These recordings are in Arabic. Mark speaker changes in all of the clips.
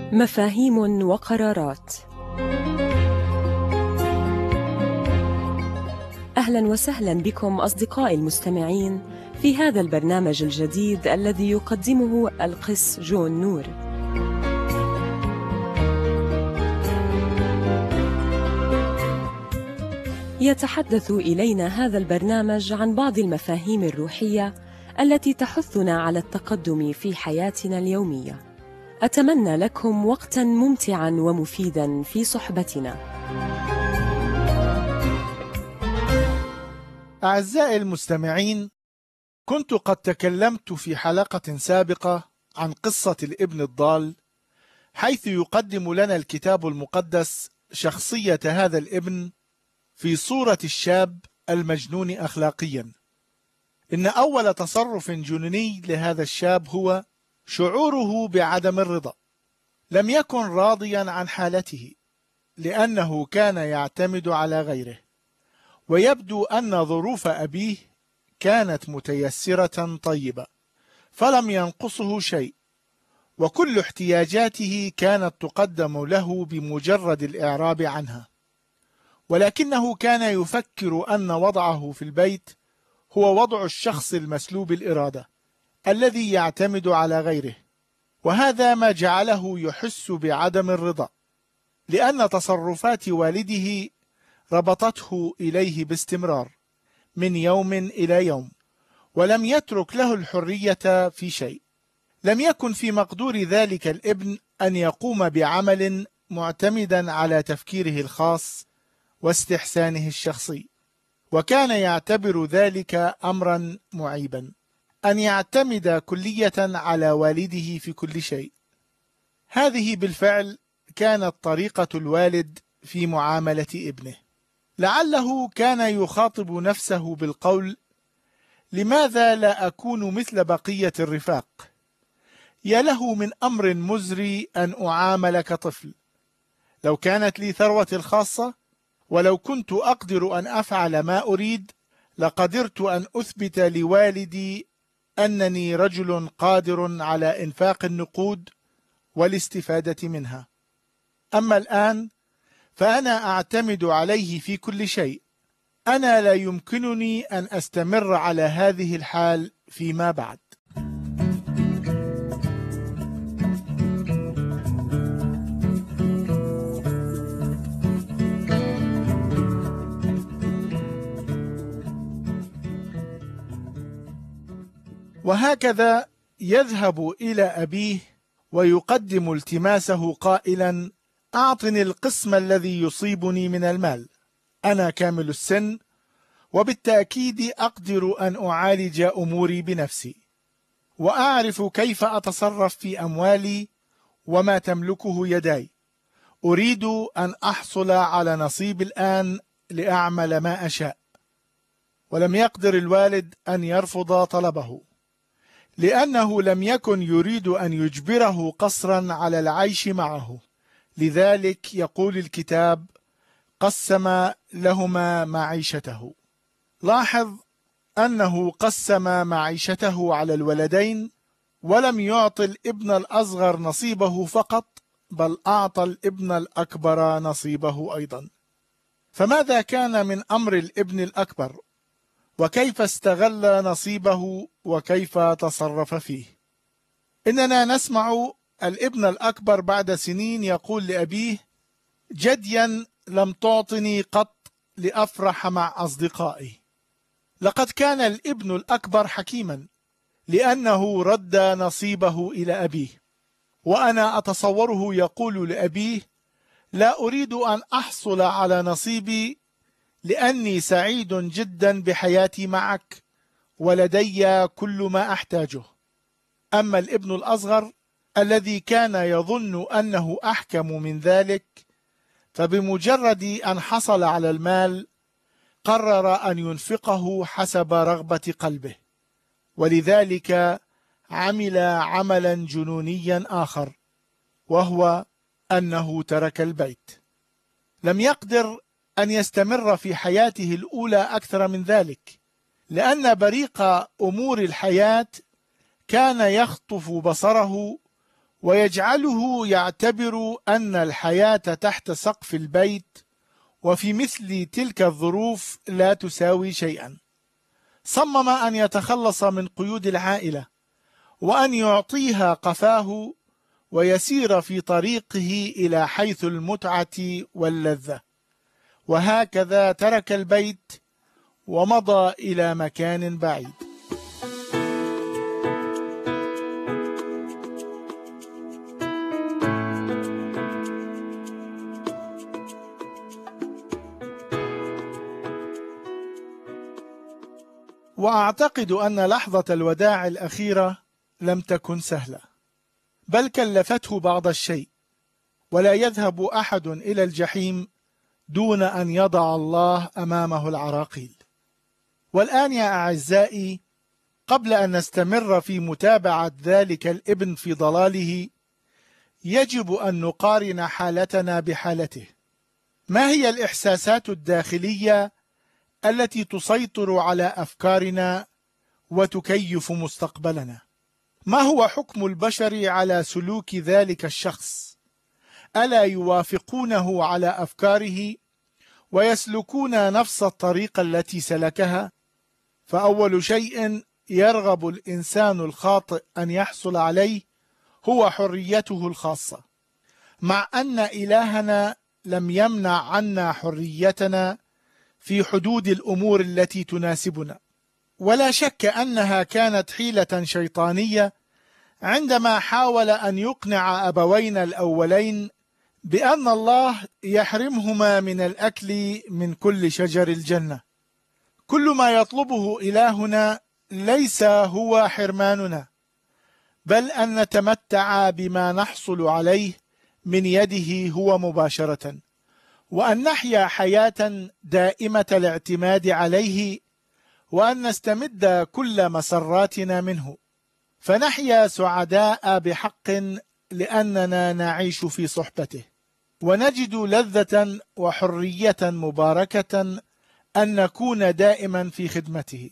Speaker 1: مفاهيم وقرارات. أهلا وسهلا بكم أصدقائي المستمعين في هذا البرنامج الجديد الذي يقدمه القس جون نور. يتحدث إلينا هذا البرنامج عن بعض المفاهيم الروحية التي تحثنا على التقدم في حياتنا اليومية. أتمنى لكم وقتاً ممتعاً ومفيداً في صحبتنا.
Speaker 2: أعزائي المستمعين، كنت قد تكلمت في حلقة سابقة عن قصة الابن الضال، حيث يقدم لنا الكتاب المقدس شخصية هذا الابن في صورة الشاب المجنون أخلاقياً. إن أول تصرف جنوني لهذا الشاب هو شعوره بعدم الرضا. لم يكن راضيا عن حالته لأنه كان يعتمد على غيره، ويبدو أن ظروف أبيه كانت متيسرة طيبة، فلم ينقصه شيء، وكل احتياجاته كانت تقدم له بمجرد الإعراب عنها. ولكنه كان يفكر أن وضعه في البيت هو وضع الشخص المسلوب الإرادة الذي يعتمد على غيره، وهذا ما جعله يحس بعدم الرضا، لأن تصرفات والده ربطته إليه باستمرار من يوم إلى يوم، ولم يترك له الحرية في شيء. لم يكن في مقدور ذلك الابن أن يقوم بعمل معتمدا على تفكيره الخاص واستحسانه الشخصي، وكان يعتبر ذلك أمرا معيبا أن يعتمد كلية على والده في كل شيء. هذه بالفعل كانت طريقة الوالد في معاملة ابنه. لعله كان يخاطب نفسه بالقول: لماذا لا أكون مثل بقية الرفاق؟ يا له من أمر مزري أن أعامل كطفل. لو كانت لي ثروتي الخاصة، ولو كنت أقدر أن أفعل ما أريد، لقدرت أن أثبت لوالدي أنني رجل قادر على إنفاق النقود والاستفادة منها. أما الآن فأنا أعتمد عليه في كل شيء. أنا لا يمكنني أن أستمر على هذه الحال فيما بعد. وهكذا يذهب إلى أبيه ويقدم التماسه قائلا: أعطني القسم الذي يصيبني من المال، أنا كامل السن، وبالتأكيد أقدر أن أعالج أموري بنفسي، وأعرف كيف أتصرف في أموالي وما تملكه يداي. أريد أن أحصل على نصيب الآن لأعمل ما أشاء. ولم يقدر الوالد أن يرفض طلبه، لأنه لم يكن يريد أن يجبره قسرا على العيش معه. لذلك يقول الكتاب: قسم لهما معيشته. لاحظ أنه قسم معيشته على الولدين، ولم يعطي الابن الأصغر نصيبه فقط، بل أعطى الابن الأكبر نصيبه أيضا. فماذا كان من أمر الابن الأكبر؟ وكيف استغل نصيبه وكيف تصرف فيه؟ إننا نسمع الابن الأكبر بعد سنين يقول لأبيه: جديا لم تعطني قط لأفرح مع أصدقائي. لقد كان الابن الأكبر حكيما، لأنه رد نصيبه إلى أبيه. وأنا أتصوره يقول لأبيه: لا أريد أن أحصل على نصيبي، لأني سعيد جدا بحياتي معك، ولدي كل ما أحتاجه. أما الابن الأصغر الذي كان يظن أنه أحكم من ذلك، فبمجرد أن حصل على المال قرر أن ينفقه حسب رغبة قلبه، ولذلك عمل عملا جنونيا آخر، وهو أنه ترك البيت. لم يقدر أن يستمر في حياته الأولى أكثر من ذلك، لأن بريق أمور الحياة كان يخطف بصره ويجعله يعتبر أن الحياة تحت سقف البيت وفي مثل تلك الظروف لا تساوي شيئا. صمم أن يتخلص من قيود العائلة وأن يعطيها قفاه ويسير في طريقه إلى حيث المتعة واللذة، وهكذا ترك البيت ومضى إلى مكان بعيد. وأعتقد أن لحظة الوداع الأخيرة لم تكن سهلة، بل كلفته بعض الشيء، ولا يذهب أحد إلى الجحيم دون أن يضع الله أمامه العراقيل. والآن يا أعزائي، قبل أن نستمر في متابعة ذلك الابن في ضلاله، يجب أن نقارن حالتنا بحالته. ما هي الإحساسات الداخلية التي تسيطر على أفكارنا وتكيف مستقبلنا؟ ما هو حكم البشر على سلوك ذلك الشخص؟ ألا يوافقونه على أفكاره ويسلكون نفس الطريق التي سلكها؟ فأول شيء يرغب الإنسان الخاطئ أن يحصل عليه هو حريته الخاصة، مع أن إلهنا لم يمنع عنا حريتنا في حدود الأمور التي تناسبنا. ولا شك أنها كانت حيلة شيطانية عندما حاول أن يقنع أبوينا الأولين بأن الله يحرمهما من الأكل من كل شجر الجنة. كل ما يطلبه إلهنا ليس هو حرماننا، بل أن نتمتع بما نحصل عليه من يده هو مباشرة، وأن نحيا حياة دائمة الاعتماد عليه، وأن نستمد كل مسراتنا منه، فنحيا سعداء بحق لأننا نعيش في صحبته، ونجد لذة وحرية مباركة أن نكون دائما في خدمته.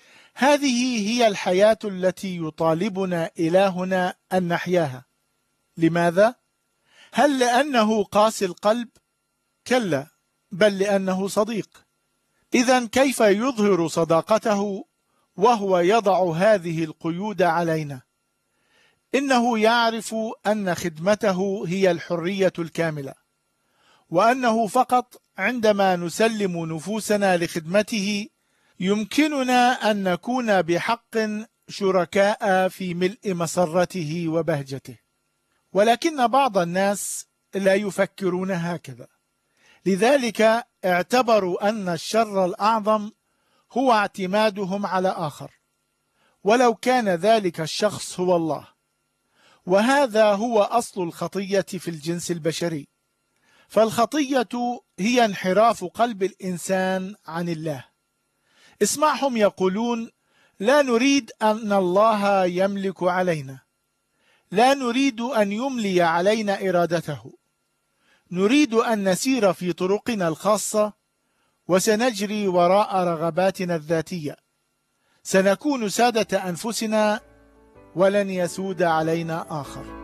Speaker 2: هذه هي الحياة التي يطالبنا إلهنا أن نحياها. لماذا؟ هل لأنه قاسي القلب؟ كلا، بل لأنه صديق. إذن كيف يظهر صداقته وهو يضع هذه القيود علينا؟ إنه يعرف أن خدمته هي الحرية الكاملة، وأنه فقط عندما نسلم نفوسنا لخدمته يمكننا أن نكون بحق شركاء في ملء مسرته وبهجته. ولكن بعض الناس لا يفكرون هكذا، لذلك اعتبروا أن الشر الأعظم هو اعتمادهم على آخر، ولو كان ذلك الشخص هو الله. وهذا هو أصل الخطية في الجنس البشري، فالخطية هي انحراف قلب الإنسان عن الله. اسمعهم يقولون: لا نريد أن الله يملك علينا، لا نريد أن يملي علينا إرادته، نريد أن نسير في طرقنا الخاصة وسنجري وراء رغباتنا الذاتية، سنكون سادة أنفسنا ولن يسود علينا آخر.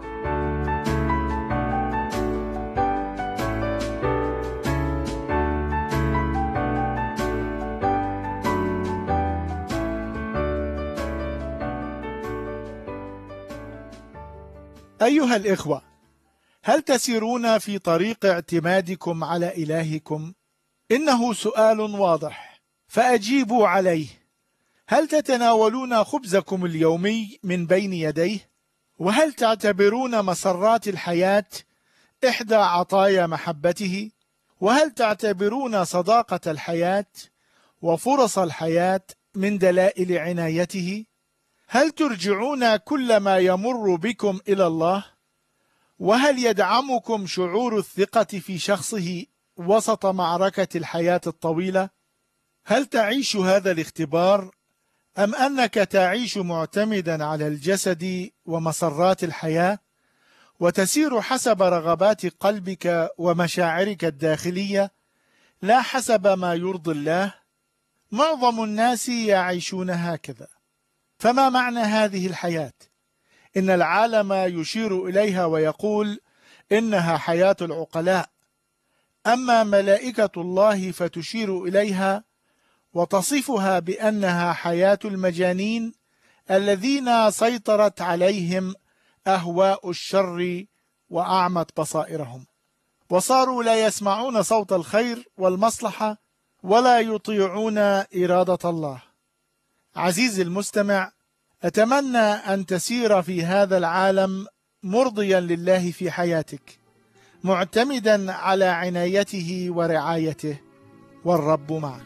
Speaker 2: أيها الإخوة، هل تسيرون في طريق اعتمادكم على إلهكم؟ إنه سؤال واضح، فأجيبوا عليه. هل تتناولون خبزكم اليومي من بين يديه؟ وهل تعتبرون مسرات الحياة إحدى عطايا محبته؟ وهل تعتبرون صداقة الحياة وفرص الحياة من دلائل عنايته؟ هل ترجعون كل ما يمر بكم إلى الله؟ وهل يدعمكم شعور الثقة في شخصه وسط معركة الحياة الطويلة؟ هل تعيش هذا الاختبار أم أنك تعيش معتمدا على الجسد ومسرات الحياة وتسير حسب رغبات قلبك ومشاعرك الداخلية لا حسب ما يرضي الله؟ معظم الناس يعيشون هكذا. فما معنى هذه الحياة؟ إن العالم يشير إليها ويقول إنها حياة العقلاء، أما ملائكة الله فتشير إليها وتصفها بأنها حياة المجانين الذين سيطرت عليهم أهواء الشر وأعمت بصائرهم، وصاروا لا يسمعون صوت الخير والمصلحة ولا يطيعون إرادة الله. عزيزي المستمع، أتمنى أن تسير في هذا العالم مرضيا لله في حياتك، معتمدا على عنايته ورعايته، والرب معك.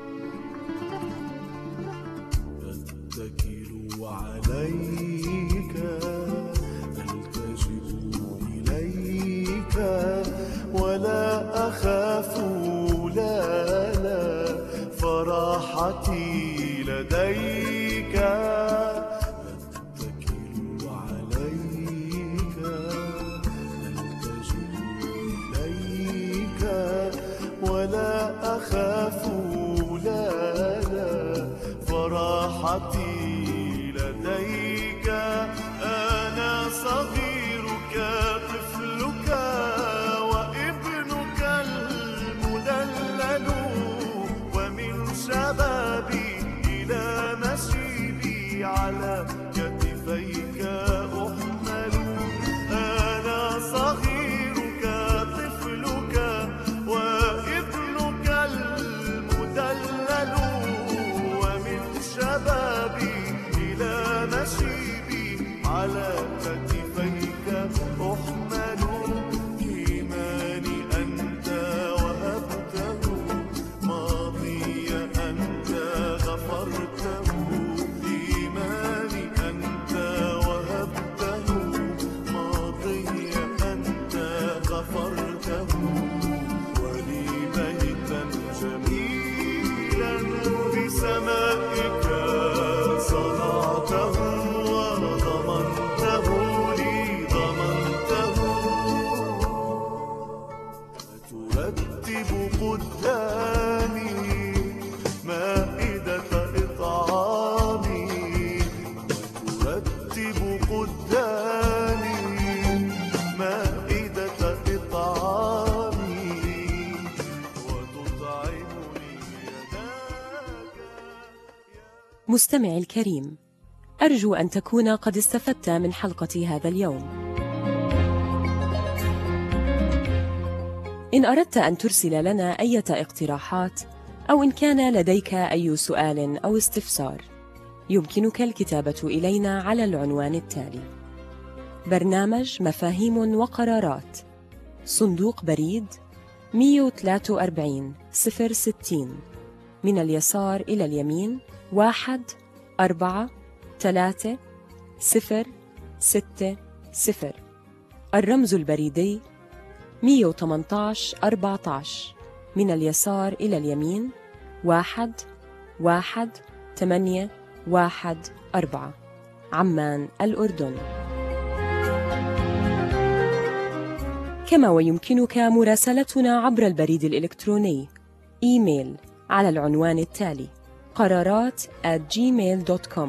Speaker 3: أتكل عليك، ألتجئ إليك، ولا أخاف، لا فراحتي لديك. أتكل عليك، ألتجئ إليك، ولا أخاف، لا فراحتي لديك. أنا صغيرك طفلك وابنك المدلل، ومن شبابي إلى نشيبي على كتفيك أحمل. أنا صغيرك طفلك وابنك المدلل، ومن شبابي إلى نشيبي على كتفيك أحمل. إيماني أنت وهبته، ماضي أنت غفرته. إيماني أنت وهبته، ماضي أنت غفرته. ولي بيتا جميلا بسمائك صنعته، وضمنته لي ضمنته. ترتب قدامي مائدة إطعامي، ترتب قدامي مائدة إطعامي، وتطعمني يداك.
Speaker 1: مستمعي الكريم، أرجو أن تكون قد استفدت من حلقة هذا اليوم. إن أردت أن ترسل لنا أي اقتراحات، أو إن كان لديك أي سؤال أو استفسار، يمكنك الكتابة إلينا على العنوان التالي: برنامج مفاهيم وقرارات، صندوق بريد 143 060، من اليسار إلى اليمين 1436060. الرمز البريدي 118 14، من اليسار إلى اليمين 11814، عمان الأردن. كما ويمكنك مراسلتنا عبر البريد الإلكتروني إيميل على العنوان التالي: قرارات@gmail.com.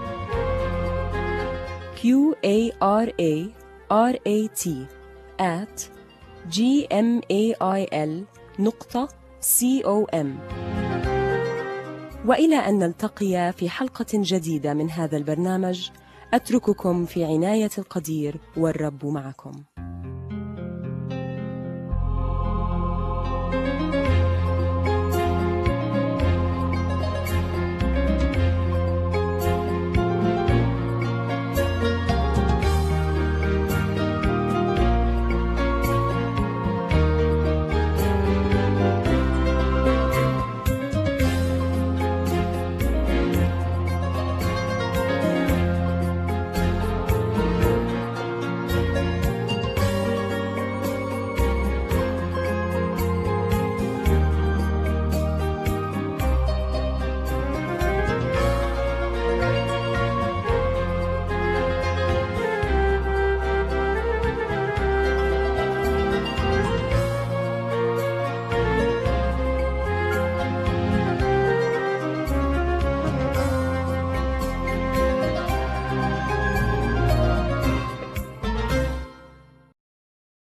Speaker 1: QARARAT@gmail.com. وإلى أن نلتقي في حلقة جديدة من هذا البرنامج، أترككم في عناية القدير، والرب معكم.